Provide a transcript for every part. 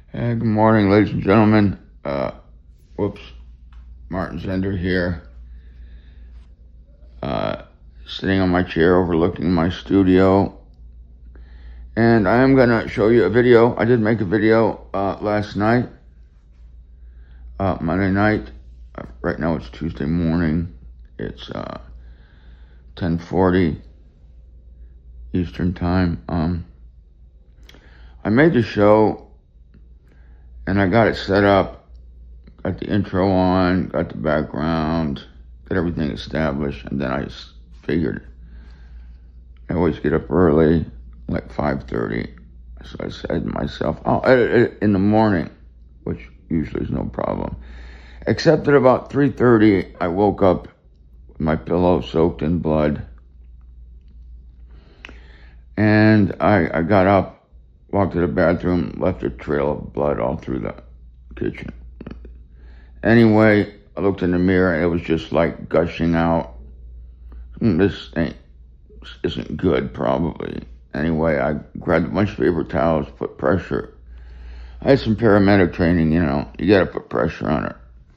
Good morning, ladies and gentlemen. Martin Zender here, sitting on my chair overlooking my studio. And I am going to show you a video. I did make a video last night, Monday night. Right now it's Tuesday morning. It's 10:40 Eastern Time. I made the show and I got it set up, got the intro on, got the background, got everything established, and then I just figured I always get up early, like 5:30. So I said to myself, I'll edit it in the morning, which usually is no problem. Except at about 3:30, I woke up with my pillow soaked in blood. And I got up, walked to the bathroom, left a trail of blood all through the kitchen. Anyway, I looked in the mirror and it was just like gushing out. This isn't good, probably. Anyway, I grabbed a bunch of paper towels, put pressure. I had some paramedic training, you gotta put pressure on it.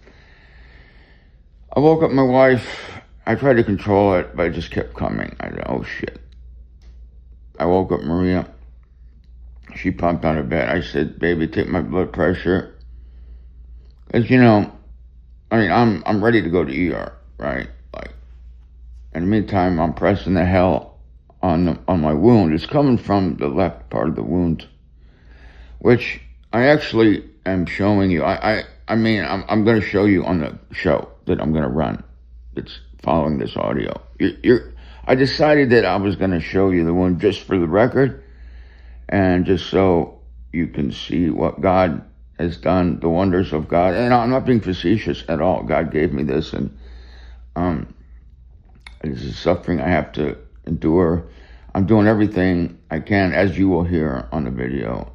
I woke up my wife. I tried to control it, but it just kept coming. I said, oh shit. I woke up Maria. She popped out of bed. I said, baby, take my blood pressure. Because, I'm ready to go to ER, right? Like, in the meantime, I'm pressing the hell on my wound. It's coming from the left part of the wound, which I actually am showing you. I'm going to show you on the show that I'm going to run. It's following this audio. I decided that I was going to show you the wound just for the record, and just so you can see what God has done, the wonders of God. And I'm not being facetious at all. God gave me this, and this is suffering I have to endure. I'm doing everything I can, as you will hear on the video.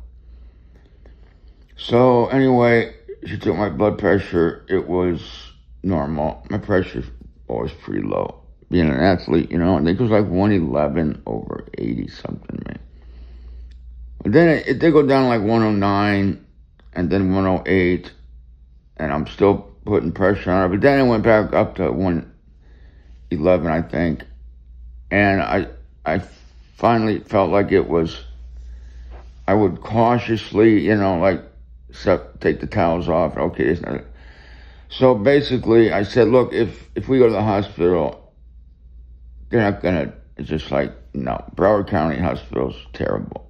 So anyway, she took my blood pressure. It was normal. My pressure was always pretty low. Being an athlete, I think it was like 111 over 80 something, man. But then it did go down like 109 and then 108, and I'm still putting pressure on it. But then it went back up to 111, I think. And I finally felt like it was, I would cautiously, take the towels off. Okay, it's not. So basically, I said, look, if we go to the hospital, they're not gonna. It's just like, no, Broward County Hospital's terrible.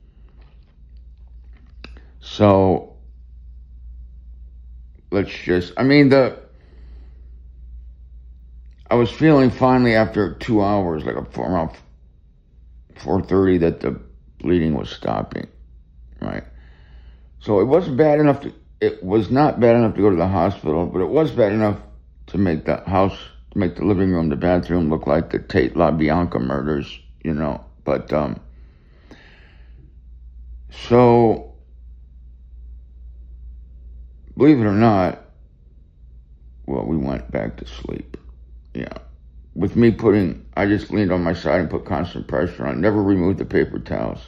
So let's just, I was feeling finally after 2 hours, like around 4:30, that the bleeding was stopping, right? So it wasn't bad enough it was not bad enough to go to the hospital, but it was bad enough to make the house, to make the living room, the bathroom look like the Tate LaBianca murders, but, so, believe it or not, well, we went back to sleep. Yeah. With me I just leaned on my side and put constant pressure on. Never removed the paper towels.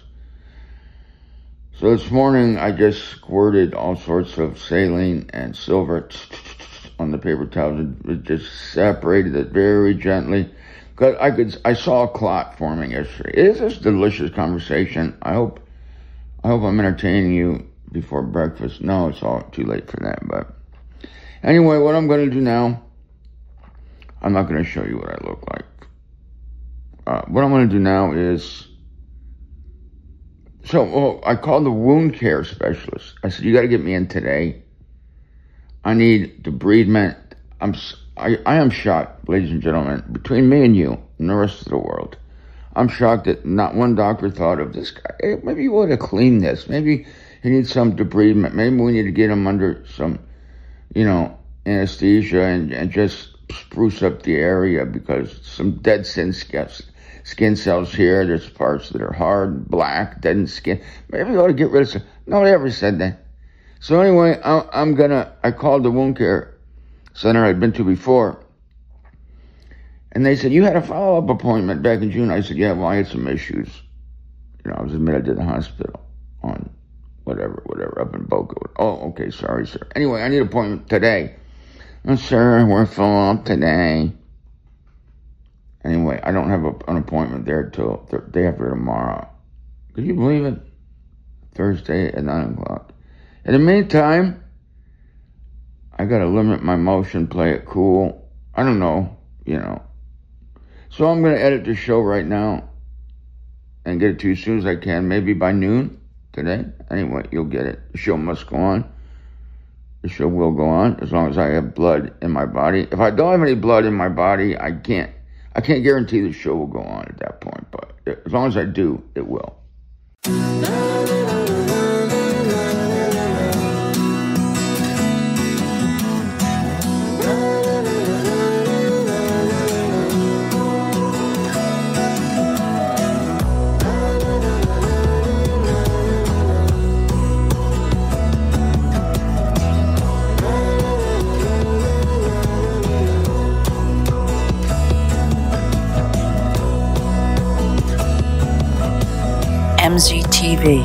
So this morning, I just squirted all sorts of saline and silver on the paper towels. It just separated it very gently. I saw a clot forming yesterday. It is a delicious conversation. I hope I'm entertaining you before breakfast. No, it's all too late for that. But anyway, what I'm going to do now, I'm not going to show you what I look like. What I'm going to do now is, I called the wound care specialist. I said, you got to get me in today. I need debridement. I am shocked, ladies and gentlemen, between me and you and the rest of the world. I'm shocked that not one doctor thought of this guy. Hey, maybe you want to clean this. Maybe he needs some debridement. Maybe we need to get him under some, anesthesia and just spruce up the area, because some dead skin cells here. There's parts that are hard, black, dead skin. Maybe you ought to get rid of some. Nobody ever said that. So anyway, I called the wound care center I'd been to before. And they said, you had a follow-up appointment back in June. I said, yeah, well, I had some issues. I was admitted to the hospital on whatever. whatever, up in Boca. Oh, okay, sorry, sir. Anyway, I need an appointment today. Oh, sir, we're full up today. Anyway, I don't have an appointment there till day after tomorrow. Could you believe it? Thursday at 9 o'clock. In the meantime, I got to limit my motion, play it cool. I don't know, So I'm going to edit the show right now and get it to you as soon as I can, maybe by noon today. Anyway, you'll get it. The show must go on. The show will go on as long as I have blood in my body. If I don't have any blood in my body, I can't guarantee the show will go on at that point, but as long as I do, it will. MZTV.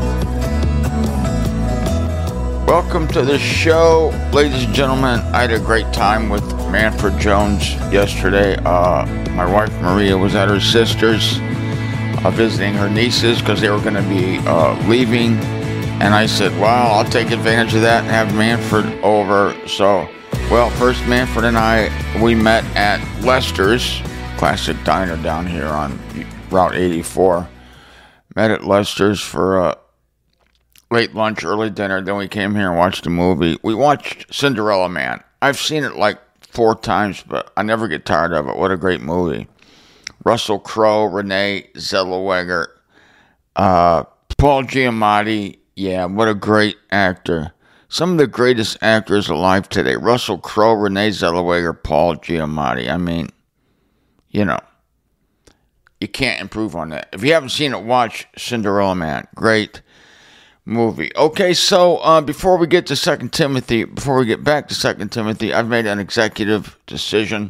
Welcome to the show, ladies and gentlemen. I had a great time with Manfred Jones yesterday. My wife Maria was at her sister's visiting her nieces because they were going to be leaving. And I said, well, I'll take advantage of that and have Manfred over. So, first Manfred and we met at Lester's, classic diner down here on Route 84. Met at Lester's for late lunch, early dinner. Then we came here and watched a movie. We watched Cinderella Man. I've seen it like 4 times, but I never get tired of it. What a great movie. Russell Crowe, Renee Zellweger, Paul Giamatti. Yeah, what a great actor. Some of the greatest actors alive today. Russell Crowe, Renee Zellweger, Paul Giamatti. I mean, you can't improve on that. If you haven't seen it, watch Cinderella Man. Great movie. Okay, so before we get back to 2 Timothy, I've made an executive decision.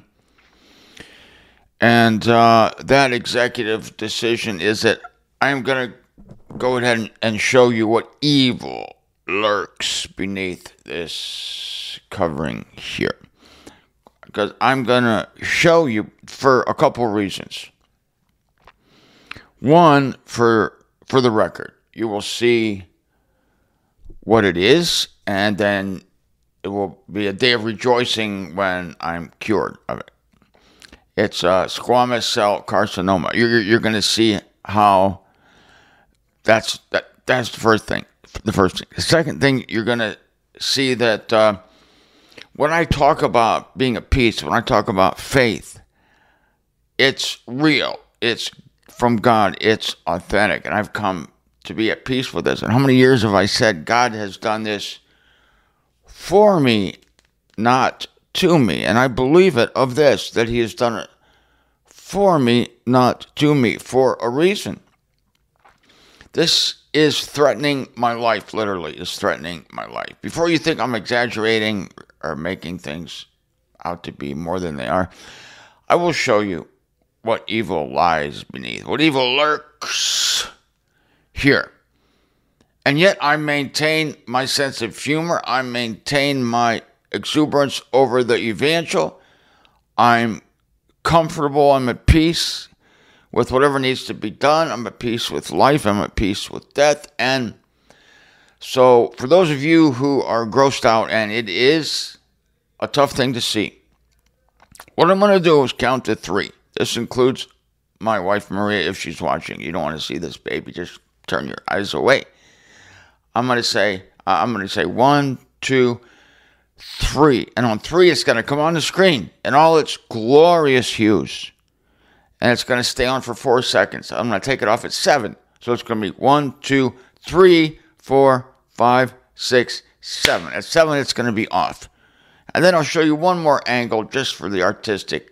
And that executive decision is that I'm going to go ahead and show you what evil lurks beneath this covering here. Because I'm going to show you for a couple reasons. One, for the record, you will see what it is, and then it will be a day of rejoicing when I'm cured of it. It's squamous cell carcinoma. You're going to see how that's the first thing. The second thing, you're going to see that when I talk about being at peace, when I talk about faith, it's real. It's from God. It's authentic. And I've come to be at peace with this. And how many years have I said God has done this for me, not to me? And I believe it of this, that he has done it for me, not to me, for a reason. This is threatening my life, literally is threatening my life. Before you think I'm exaggerating or making things out to be more than they are, I will show you what evil lies beneath, what evil lurks here. And yet I maintain my sense of humor. I maintain my exuberance over the evangel. I'm comfortable. I'm at peace with whatever needs to be done. I'm at peace with life. I'm at peace with death. And so for those of you who are grossed out, and it is a tough thing to see, what I'm going to do is count to 3. This includes my wife, Maria, if she's watching. You don't want to see this, baby. Just turn your eyes away. I'm going to say 1, 2, 3. And on 3, it's going to come on the screen in all its glorious hues. And it's going to stay on for 4 seconds. I'm going to take it off at 7. So it's going to be 1, 2, 3, 4, 5, 6, 7. At 7, it's going to be off. And then I'll show you one more angle just for the artistic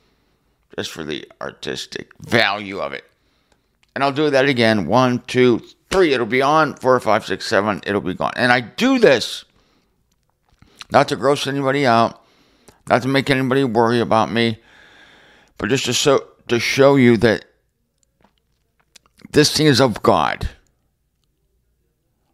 value of it. And I'll do that again. 1, 2, 3. It'll be on. 4, 5, 6, 7. It'll be gone. And I do this not to gross anybody out, not to make anybody worry about me, but just to show you that this thing is of God.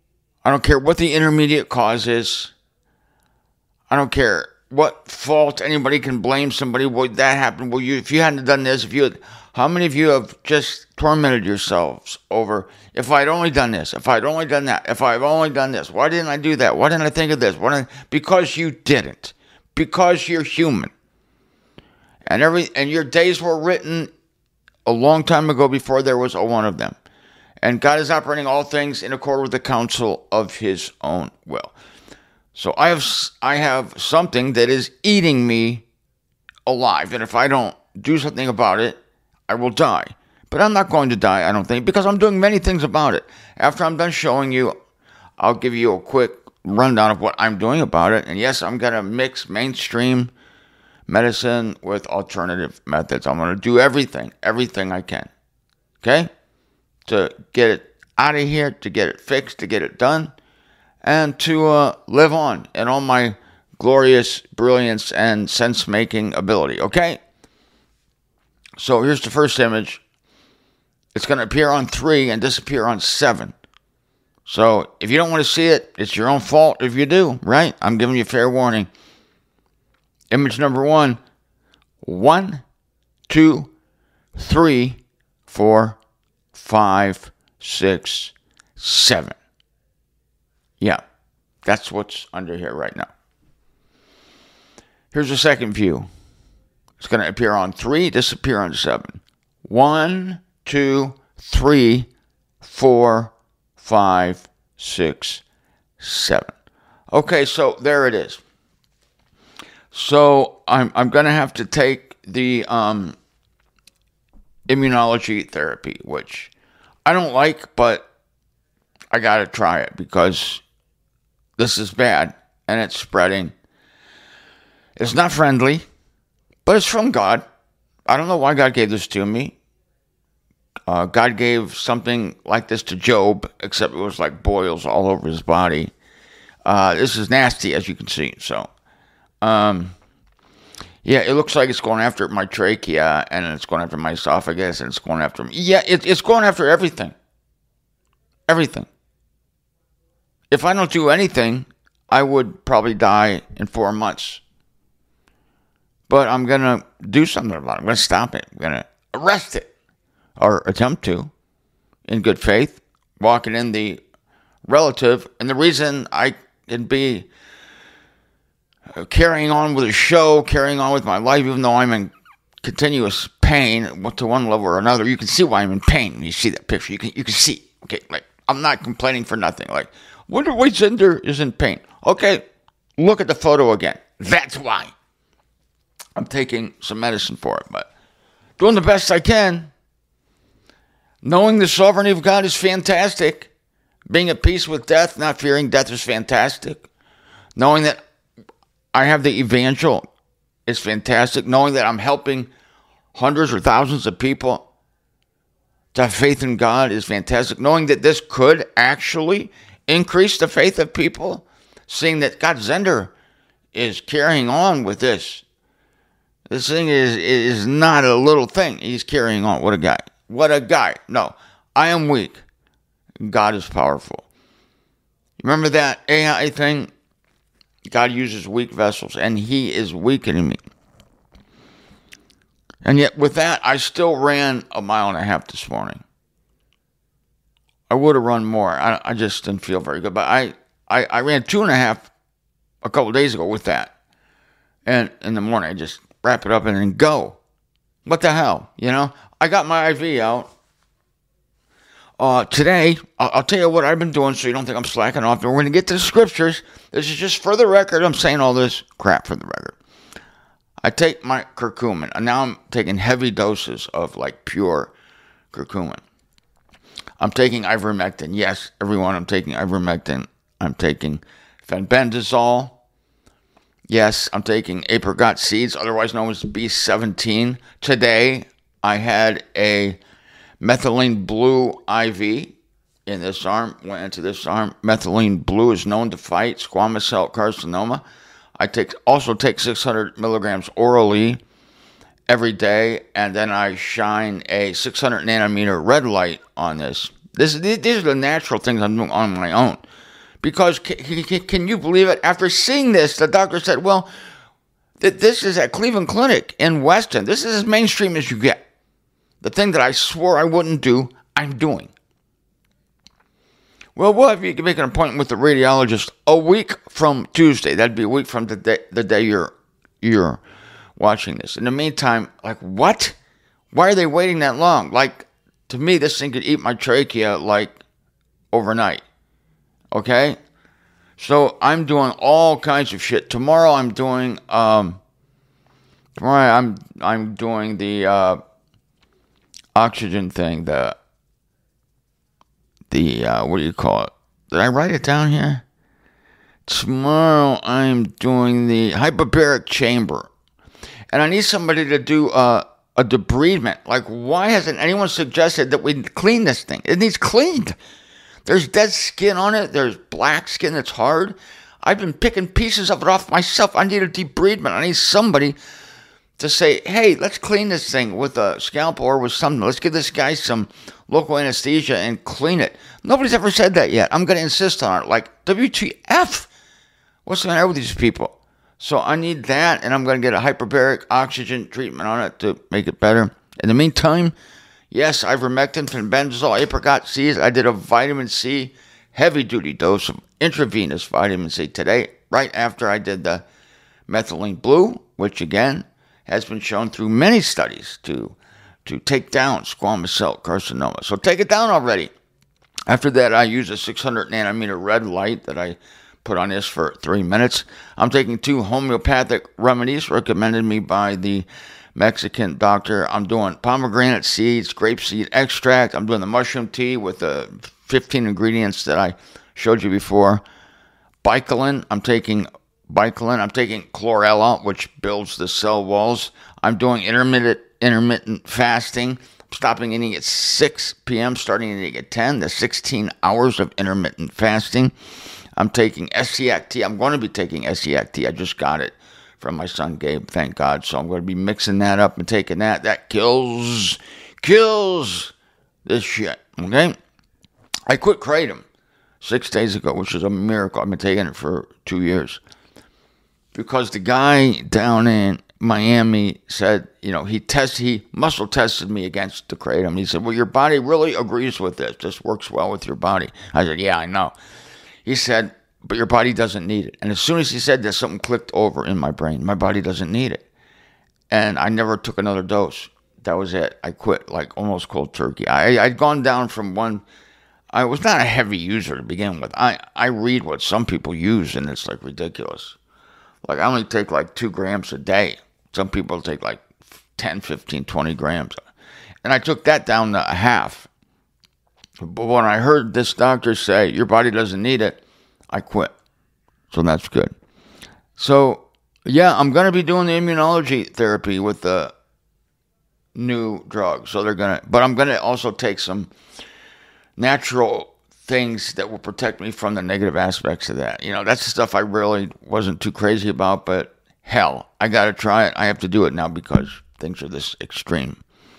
I don't care what the intermediate cause is. I don't care what fault anybody can blame somebody. Well, that happened. Well, if you hadn't done this, how many of you have just tormented yourselves over, if I'd only done this, if I'd only done that, if I've only done this, why didn't I do that? Why didn't I think of this? Because you didn't. Because you're human. And your days were written a long time ago before there was a one of them. And God is operating all things in accord with the counsel of his own will. So I have something that is eating me alive. And if I don't do something about it, I will die. But I'm not going to die, I don't think, because I'm doing many things about it. After I'm done showing you, I'll give you a quick rundown of what I'm doing about it. And yes, I'm going to mix mainstream medicine with alternative methods. I'm going to do everything I can. Okay? To get it out of here, to get it fixed, to get it done, and to live on in all my glorious brilliance and sense-making ability. Okay? So here's the first image. It's going to appear on 3 and disappear on 7. So if you don't want to see it, it's your own fault if you do, right? I'm giving you fair warning. Image number 1. 1, 2, 3, 4, 5, 6, 7. Yeah, that's what's under here right now. Here's the second view. It's going to appear on 3, disappear on 7. 1, 2, 3, 4, 5, 6, 7. Okay, so there it is. So I'm going to have to take the immunology therapy, which I don't like, but I got to try it because this is bad and it's spreading. It's not friendly, but it's from God. I don't know why God gave this to me. God gave something like this to Job, except it was like boils all over his body. This is nasty, as you can see. So, yeah, it looks like it's going after my trachea, and it's going after my esophagus, and it's going after me. Yeah, it's going after everything. Everything. If I don't do anything, I would probably die in 4 months. But I'm going to do something about it. I'm going to stop it. I'm going to arrest it. Or attempt to. In good faith. Walking in the relative. And the reason I can be carrying on with a show, carrying on with my life, even though I'm in continuous pain to one level or another. You can see why I'm in pain. You see that picture. You can see. Okay, like, I'm not complaining for nothing. Like, wonder why Zender is in pain. Okay, look at the photo again. That's why. I'm taking some medicine for it, but doing the best I can. Knowing the sovereignty of God is fantastic. Being at peace with death, not fearing death is fantastic. Knowing that I have the evangel is fantastic. Knowing that I'm helping hundreds or thousands of people to have faith in God is fantastic. Knowing that this could actually increase the faith of people. Seeing that God Zender is carrying on with this. This thing is not a little thing. He's carrying on. What a guy. What a guy. No, I am weak. God is powerful. Remember that AI thing? God uses weak vessels, and he is weakening me. And yet with that, I still ran 1.5 miles this morning. I would have run more. I just didn't feel very good. But I ran 2.5 a couple of days ago with that. And in the morning, I just wrap it up and then go. What the hell? You know? I got my IV out. Today, I'll tell you what I've been doing so you don't think I'm slacking off. We're going to get to the scriptures. This is just for the record. I'm saying all this crap for the record. I take my curcumin. And now I'm taking heavy doses of like pure curcumin. I'm taking ivermectin. Yes, everyone, I'm taking ivermectin. I'm taking fenbendazole. Yes, I'm taking apricot seeds, otherwise known as B17. Today, I had a methylene blue IV in this arm, went into this arm. Methylene blue is known to fight squamous cell carcinoma. I also take 600 milligrams orally every day, and then I shine a 600 nanometer red light on this. These are the natural things I'm doing on my own, Because can you believe it? After seeing this, the doctor said, well, this is at Cleveland Clinic in Weston. This is as mainstream as you get. The thing that I swore I wouldn't do, I'm doing. Well, we'll have you make an appointment with the radiologist a week from Tuesday. That'd be a week from the day you're watching this. In the meantime, like, what? Why are they waiting that long? Like, to me, this thing could eat my trachea, like, overnight. Okay? So I'm doing all kinds of shit. Tomorrow I'm doing I'm doing the oxygen thing, the what do you call it? Did I write it down here? Tomorrow I'm doing the hyperbaric chamber. And I need somebody to do a debridement. Like, why hasn't anyone suggested that we clean this thing? It needs cleaned. There's dead skin on it. There's black skin that's hard. I've been picking pieces of it off myself. I need a debridement. I need somebody to say, hey, let's clean this thing with a scalpel or with something. Let's give this guy some local anesthesia and clean it. Nobody's ever said that yet. I'm going to insist on it. Like, WTF? What's the matter with these people? So I need that, and I'm going to get a hyperbaric oxygen treatment on it to make it better. In the meantime, yes, ivermectin, fenbendazole, apricot seeds. I did a vitamin C heavy-duty dose of intravenous vitamin C today, right after I did the methylene blue, which, again, has been shown through many studies to take down squamous cell carcinoma. So take it down already. After that, I use a 600 nanometer red light that I put on this for 3 minutes. I'm taking 2 homeopathic remedies recommended me by the Mexican doctor. I'm doing pomegranate seeds, grapeseed extract. I'm doing the mushroom tea with the 15 ingredients that I showed you before. Bicolin. I'm taking chlorella, which builds the cell walls. I'm doing intermittent fasting. I'm stopping eating at 6 p.m., starting eating at 10. There's 16 hours of intermittent fasting. I'm taking SCACT. I'm going to be taking SCACT. I just got it from my son Gabe, thank God. So I'm going to be mixing that up and taking that. That kills this shit, okay? I quit Kratom 6 days ago, which is a miracle. I've been taking it for 2 years. Because the guy down in Miami said, he muscle tested me against the Kratom. He said, well, your body really agrees with this. This works well with your body. I said, yeah, I know. He said, but your body doesn't need it. And as soon as he said that, something clicked over in my brain. My body doesn't need it. And I never took another dose. That was it. I quit, like almost cold turkey. I'd gone down from one. I was not a heavy user to begin with. I read what some people use, and it's like ridiculous. Like, I only take like 2 grams a day. Some people take like 10, 15, 20 grams. And I took that down to a half. But when I heard this doctor say, your body doesn't need it, I quit. So that's good. So, yeah, I'm going to be doing the immunology therapy with the new drug. So but I'm going to also take some natural things that will protect me from the negative aspects of that. That's the stuff I really wasn't too crazy about, but hell, I got to try it. I have to do it now because things are this extreme.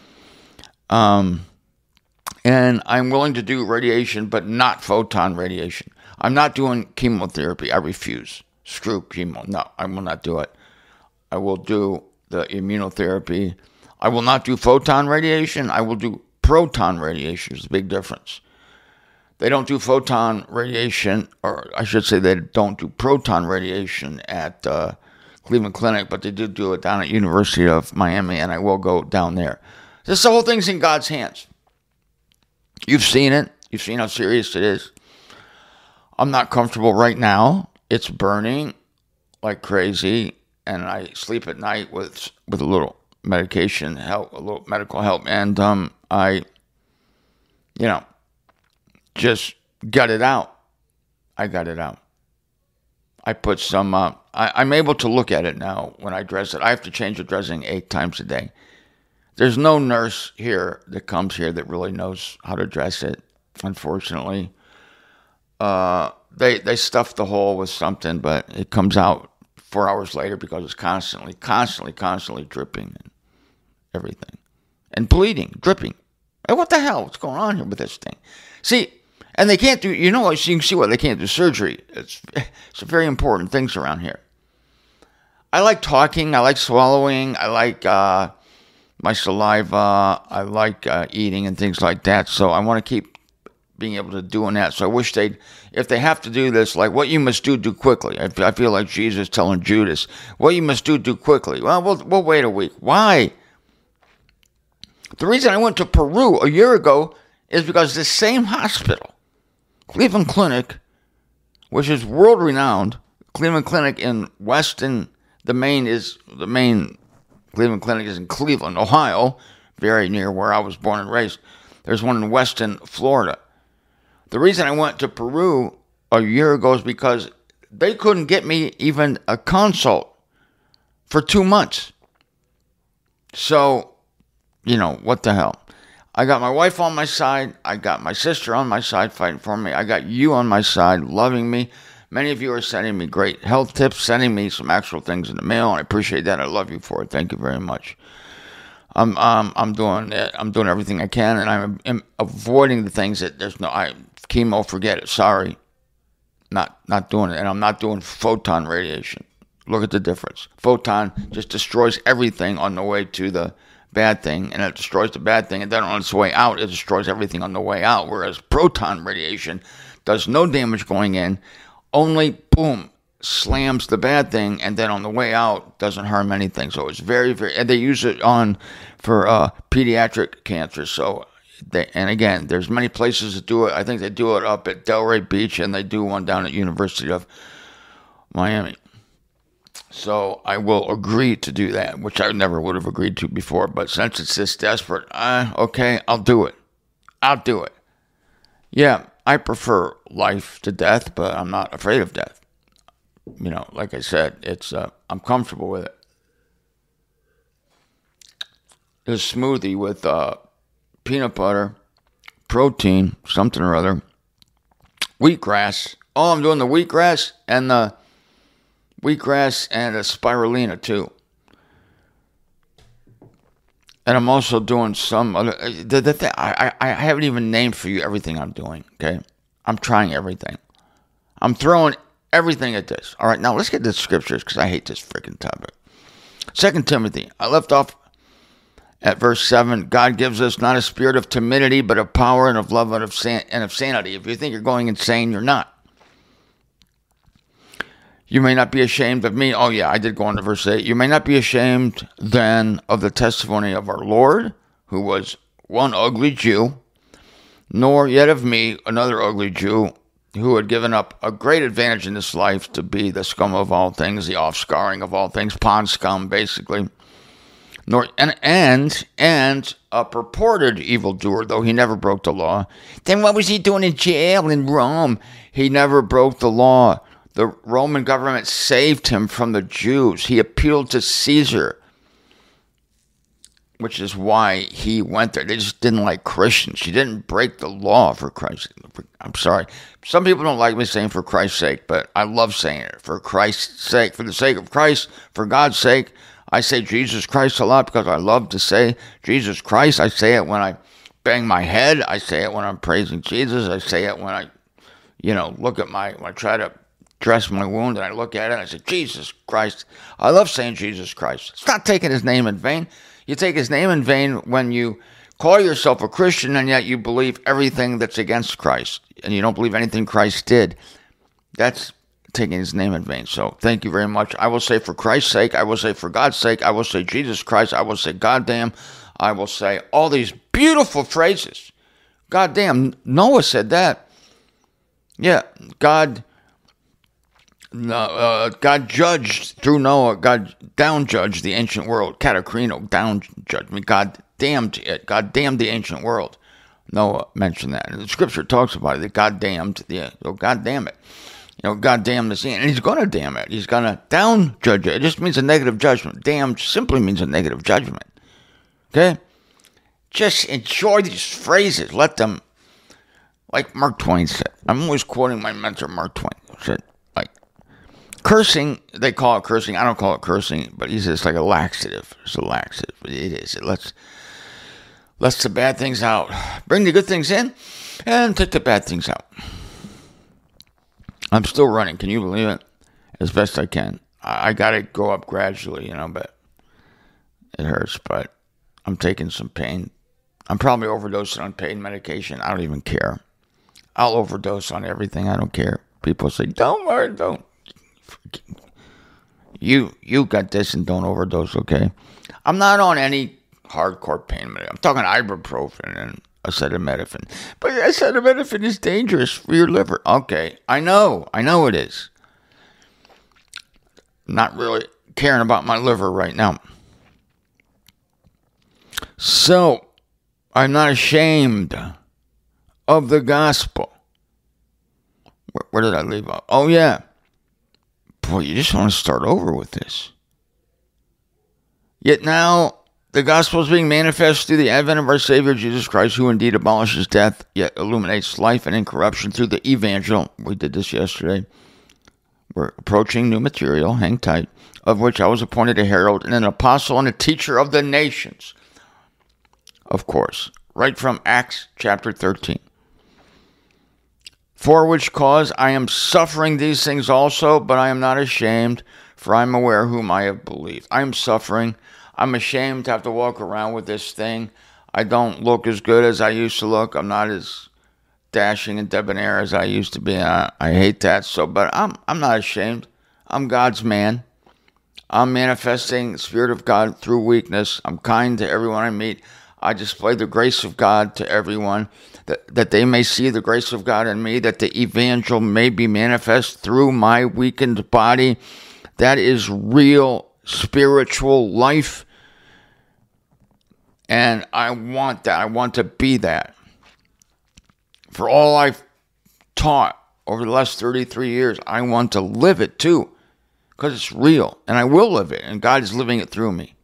And I'm willing to do radiation, but not photon radiation. I'm not doing chemotherapy. I refuse. Screw chemo. No, I will not do it. I will do the immunotherapy. I will not do photon radiation. I will do proton radiation. There's a big difference. They don't do photon radiation, or I should say they don't do proton radiation at Cleveland Clinic, but they do it down at University of Miami, and I will go down there. The whole thing's in God's hands. You've seen it. You've seen how serious it is. I'm not comfortable right now. It's burning like crazy, and I sleep at night with a little medication help, a little medical help, and I just gut it out. I got it out. I put some, I'm able to look at it now when I dress it. I have to change the dressing 8 times a day. There's no nurse here that comes here that really knows how to dress it, unfortunately. They stuff the hole with something, but it comes out 4 hours later because it's constantly dripping and everything. And bleeding, dripping. Hey, what the hell? What's going on here with this thing? See, And they can't do, you can see why they can't do surgery. It's very important things around here. I like talking. I like swallowing. I like my saliva. I like eating and things like that. So I want to keep being able to doing that. So I wish if they have to do this, like what you must do quickly. I feel like Jesus telling Judas, what you must do quickly. Well, we'll wait a week. Why? The reason I went to Peru a year ago is because this same hospital, Cleveland Clinic, which is world renowned, Cleveland Clinic in Weston, the main Cleveland Clinic is in Cleveland, Ohio, very near where I was born and raised. There's one in Weston, Florida. The reason I went to Peru a year ago is because they couldn't get me even a consult for 2 months. So, what the hell? I got my wife on my side. I got my sister on my side fighting for me. I got you on my side loving me. Many of you are sending me great health tips, sending me some actual things in the mail. I appreciate that. I love you for it. Thank you very much. I'm doing it. I'm doing everything I can, and I'm avoiding the things that chemo, forget it. Sorry, not doing it, and I'm not doing photon radiation. Look at the difference. Photon just destroys everything on the way to the bad thing, and it destroys the bad thing, and then on its way out, it destroys everything on the way out. Whereas proton radiation does no damage going in, only boom, slams the bad thing, and then on the way out doesn't harm anything. So it's very, very, and they use it for pediatric cancer. So and again, there's many places that do it. I think they do it up at Delray Beach, and they do one down at University of Miami. So I will agree to do that, which I never would have agreed to before. But since it's this desperate, okay, I'll do it. Yeah, I prefer life to death, but I'm not afraid of death. Like I said, it's I'm comfortable with it. This smoothie with peanut butter, protein, something or other, wheatgrass. Oh, I'm doing the wheatgrass and the spirulina too. And I'm also doing some other. I haven't even named for you everything I'm doing. Okay, I'm trying everything. I'm throwing everything at this. All right, now let's get to the scriptures because I hate this freaking topic. 2 Timothy. I left off at verse 7. God gives us not a spirit of timidity, but of power and of love and of sanity. If you think you're going insane, you're not. You may not be ashamed of me. Oh, yeah, I did go on to verse 8. You may not be ashamed then of the testimony of our Lord, who was one ugly Jew, nor yet of me, another ugly Jew, who had given up a great advantage in this life to be the scum of all things, the offscouring of all things, pond scum, basically, and a purported evildoer, though he never broke the law. Then what was he doing in jail in Rome? He never broke the law. The Roman government saved him from the Jews. He appealed to Caesar, which is why he went there. They just didn't like Christians. He didn't break the law for Christ. I'm sorry. Some people don't like me saying for Christ's sake, but I love saying it. For Christ's sake, for the sake of Christ, for God's sake. I say Jesus Christ a lot because I love to say Jesus Christ. I say it when I bang my head. I say it when I'm praising Jesus. I say it when I, look at when I try to dress my wound and I look at it and I say, Jesus Christ. I love saying Jesus Christ. It's not taking his name in vain. You take his name in vain when you call yourself a Christian and yet you believe everything that's against Christ and you don't believe anything Christ did. That's taking his name in vain. So thank you very much. I will say for Christ's sake. I will say for God's sake. I will say Jesus Christ. I will say goddamn. I will say all these beautiful phrases. Goddamn. Noah said that. Yeah. God judged through Noah. God down judged the ancient world. Katakrino down judged me. God damned it. God damned the ancient world. Noah mentioned that. And the scripture talks about it. That God damned God damn it. God damn the scene. And he's going to damn it. He's going to down judge it. It just means a negative judgment. Damn simply means a negative judgment. Okay? Just enjoy these phrases. Let them, like Mark Twain said. I'm always quoting my mentor, Mark Twain. He said, cursing, they call it cursing. I don't call it cursing, but he says it's like a laxative. It's a laxative. It is. It lets the bad things out. Bring the good things in. and take the bad things out. I'm still running. Can you believe it? As best I can. I got to go up gradually, but it hurts. But I'm taking some pain. I'm probably overdosing on pain medication. I don't even care. I'll overdose on everything. I don't care. People say, don't worry, don't. You got this and don't overdose, okay? I'm not on any hardcore pain medication. I'm talking ibuprofen and acetaminophen. But acetaminophen is dangerous for your liver. Okay, I know it is. Not really caring about my liver right now. So, I'm not ashamed of the gospel. Where did I leave off? Oh, yeah. Boy, you just want to start over with this. Yet now, the gospel is being manifest through the advent of our Savior Jesus Christ, who indeed abolishes death, yet illuminates life and incorruption through the evangel. We did this yesterday. We're approaching new material, hang tight, of which I was appointed a herald and an apostle and a teacher of the nations. Of course, right from Acts chapter 13. For which cause I am suffering these things also, but I am not ashamed, for I am aware whom I have believed. I am suffering. I'm ashamed to have to walk around with this thing. I don't look as good as I used to look. I'm not as dashing and debonair as I used to be. I hate that. But I'm not ashamed. I'm God's man. I'm manifesting the Spirit of God through weakness. I'm kind to everyone I meet. I display the grace of God to everyone, that they may see the grace of God in me, that the evangel may be manifest through my weakened body. That is real spiritual life. And I want that. I want to be that. For all I've taught over the last 33 years, I want to live it too, because it's real, and I will live it, and God is living it through me.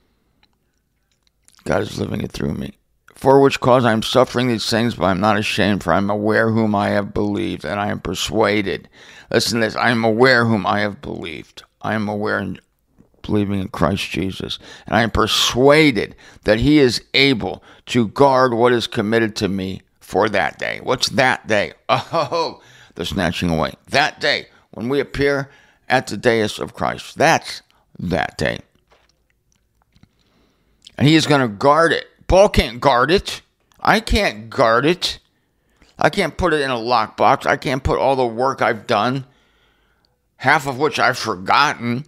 God is living it through me. For which cause I am suffering these things, but I am not ashamed, for I am aware whom I have believed, and I am persuaded. Listen to this. I am aware whom I have believed. I am aware and believing in Christ Jesus. And I am persuaded that he is able to guard what is committed to me for that day. What's that day? Oh, the snatching away. That day, when we appear at the dais of Christ. That's that day. And he is going to guard it. Paul can't guard it. I can't guard it. I can't put it in a lockbox. I can't put all the work I've done, half of which I've forgotten,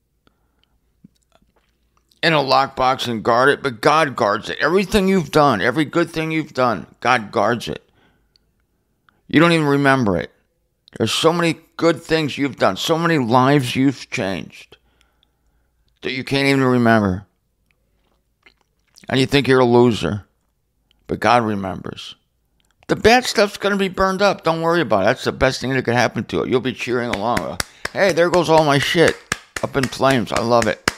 in a lockbox and guard it. But God guards it. Everything you've done, every good thing you've done, God guards it. You don't even remember it. There's so many good things you've done, so many lives you've changed, that you can't even remember. And you think you're a loser. But God remembers. The bad stuff's going to be burned up. Don't worry about it. That's the best thing that could happen to it. You'll be cheering along. Hey, there goes all my shit. Up in flames. I love it.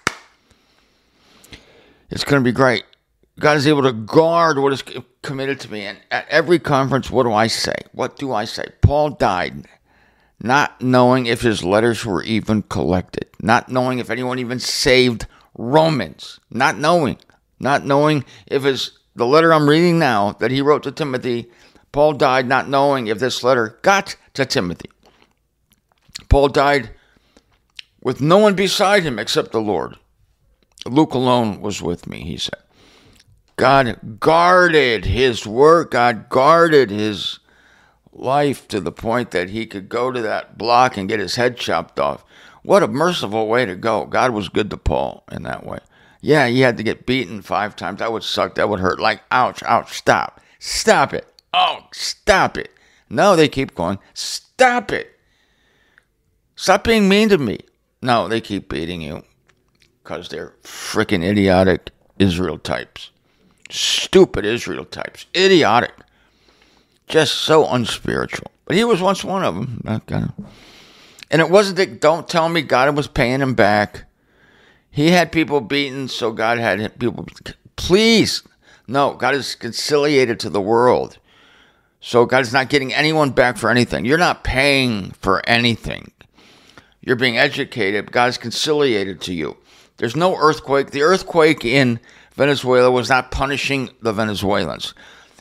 It's going to be great. God is able to guard what is committed to me. And at every conference, what do I say? What do I say? Paul died not knowing if his letters were even collected. Not knowing if anyone even saved Romans. Not knowing if the letter I'm reading now that he wrote to Timothy, Paul died not knowing if this letter got to Timothy. Paul died with no one beside him except the Lord. Luke alone was with me, he said. God guarded his work. God guarded his life to the point that he could go to that block and get his head chopped off. What a merciful way to go. God was good to Paul in that way. Yeah, he had to get beaten 5 times. That would suck. That would hurt. Like, ouch, ouch, stop. Stop it. Oh, stop it. No, they keep going. Stop it. Stop being mean to me. No, they keep beating you because they're freaking idiotic Israel types. Stupid Israel types. Idiotic. Just so unspiritual. But he was once one of them. And it wasn't that, don't tell me God was paying him back. He had people beaten, so God had people. Please. No, God is conciliated to the world. So God is not getting anyone back for anything. You're not paying for anything. You're being educated. God is conciliated to you. There's no earthquake. The earthquake in Venezuela was not punishing the Venezuelans.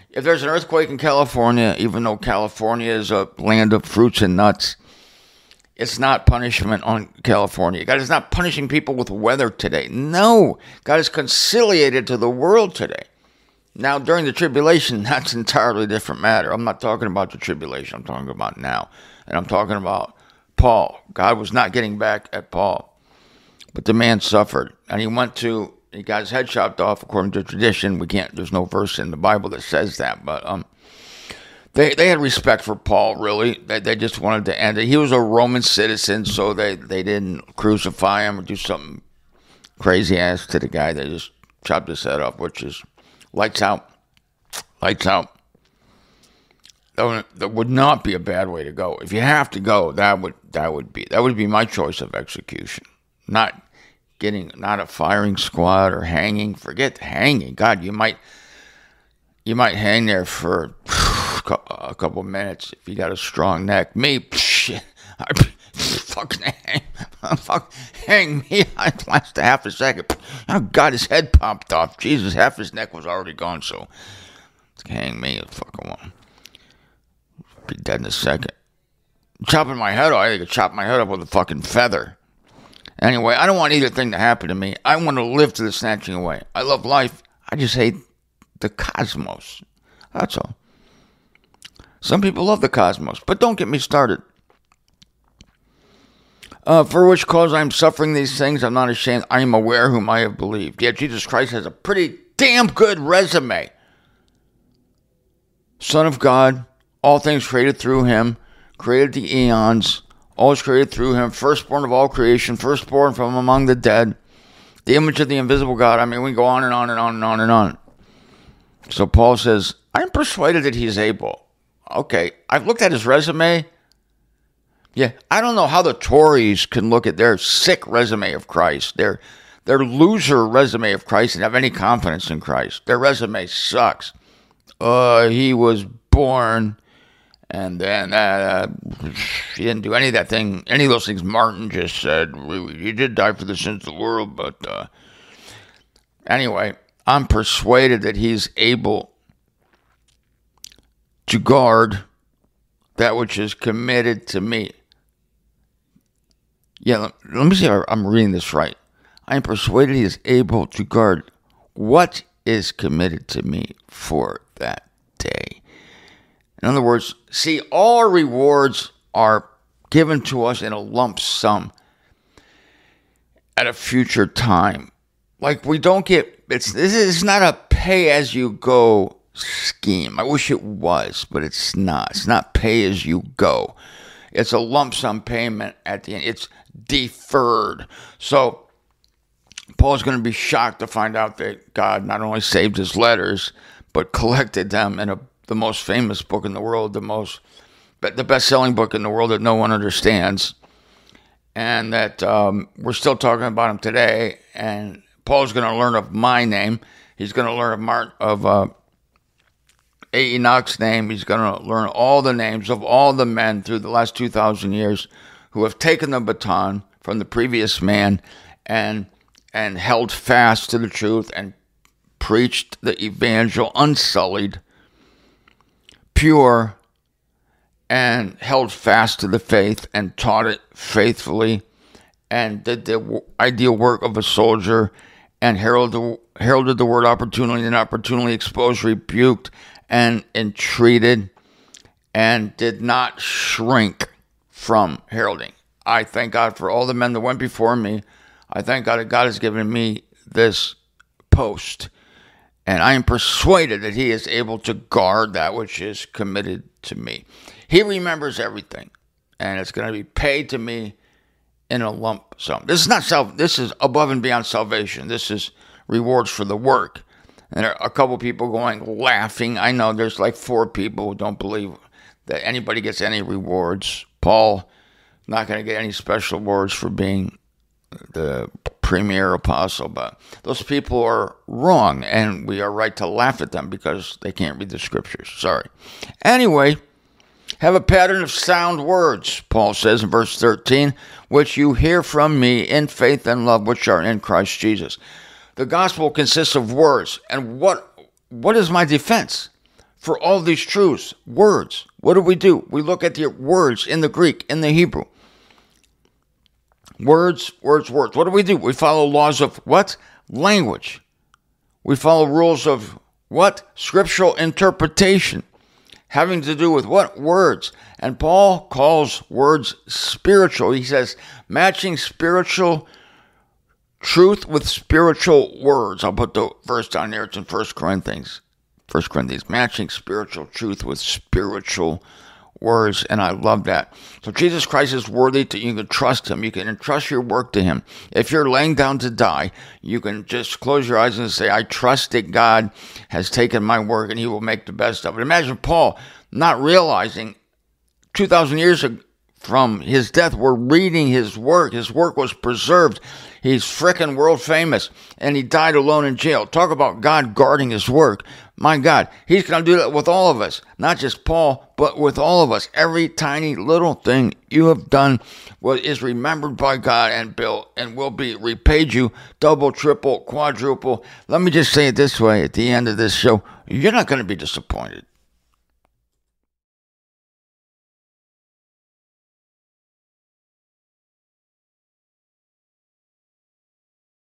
If there's an earthquake in California, even though California is a land of fruits and nuts, it's not punishment on California. God is not punishing people with weather today. No, God is conciliated to the world today. Now, during the tribulation, that's an entirely different matter. I'm not talking about the tribulation. I'm talking about now. And I'm talking about Paul. God was not getting back at Paul. But the man suffered. And he got his head chopped off according to tradition. There's no verse in the Bible that says that. But they had respect for Paul, really. They just wanted to end it. He was a Roman citizen, so they didn't crucify him or do something crazy ass to the guy. They just chopped his head off, which is lights out. Lights out. That would not be a bad way to go. If you have to go, that would be my choice of execution. Not a firing squad or hanging. Forget hanging. God, you might hang there for a couple minutes if you got a strong neck. Me, I'd fucking hang me. I'd last a half a second. Oh God, his head popped off. Jesus, half his neck was already gone. So hang me, a fucking one. Be dead in a second. Chopping my head off. I could chop my head off with a fucking feather. Anyway, I don't want either thing to happen to me. I want to live to the snatching away. I love life. I just hate the cosmos. That's all. Some people love the cosmos, but don't get me started. For which cause I am suffering these things, I'm not ashamed. I am aware whom I have believed. Yet Jesus Christ has a pretty damn good resume. Son of God, all things created through him, created the eons, all is created through him, firstborn of all creation, firstborn from among the dead, the image of the invisible God. I mean, we go on and on and on and on and on. So Paul says, I am persuaded that he is able. Okay, I've looked at his resume. Yeah, I don't know how the Tories can look at their sick resume of Christ, their loser resume of Christ, and have any confidence in Christ. Their resume sucks. He was born, and then he didn't do any of that thing, any of those things Martin just said. He did die for the sins of the world, but anyway, I'm persuaded that he's able to guard that which is committed to me. Yeah, let me see if I'm reading this right. I am persuaded he is able to guard what is committed to me for that day. In other words, see, all our rewards are given to us in a lump sum at a future time. Like, we don't get, this is not a pay-as-you-go scheme. I wish it was, but it's not. It's not pay-as-you-go. It's a lump sum payment at the end. It's deferred. So Paul's going to be shocked to find out that God not only saved his letters, but collected them in the most famous book in the world, the best-selling book in the world that no one understands, and that we're still talking about him today. And Paul's going to learn of my name. He's going to learn of Enoch's name. He's going to learn all the names of all the men through the last 2,000 years who have taken the baton from the previous man and held fast to the truth and preached the evangel unsullied, pure, and held fast to the faith and taught it faithfully and did the ideal work of a soldier and heralded the word opportunely and opportunely exposed, rebuked, and entreated, and did not shrink from heralding. I thank God for all the men that went before me. I thank God that God has given me this post. And I am persuaded that he is able to guard that which is committed to me. He remembers everything. And it's going to be paid to me in a lump sum. This is above and beyond salvation. This is rewards for the work. And there are a couple people laughing. I know there's like 4 people who don't believe that anybody gets any rewards. Paul, not going to get any special awards for being the premier apostle, but those people are wrong, and we are right to laugh at them because they can't read the scriptures. Sorry. Anyway, have a pattern of sound words, Paul says in verse 13, which you hear from me in faith and love which are in Christ Jesus. The gospel consists of words, and what is my defense? for all these truths. Words. What do? We look at the words in the Greek, in the Hebrew. Words, words, words. What do? We follow laws of what? Language. We follow rules of what? Scriptural interpretation. Having to do with what? Words. And Paul calls words spiritual. He says, matching spiritual truth with spiritual words. I'll put the verse down there. It's in 1 Corinthians. 1 Corinthians, matching spiritual truth with spiritual words. And I love that. So Jesus Christ is worthy you can trust him. You can entrust your work to him. If you're laying down to die, you can just close your eyes and say, I trust that God has taken my work and he will make the best of it. Imagine Paul not realizing 2,000 years from his death, we're reading his work. His work was preserved. He's frickin' world famous, and he died alone in jail. Talk about God guarding his work. My God, he's going to do that with all of us. Not just Paul, but with all of us. Every tiny little thing you have done is remembered by God and built and will be repaid you double, triple, quadruple. Let me just say it this way at the end of this show. You're not going to be disappointed.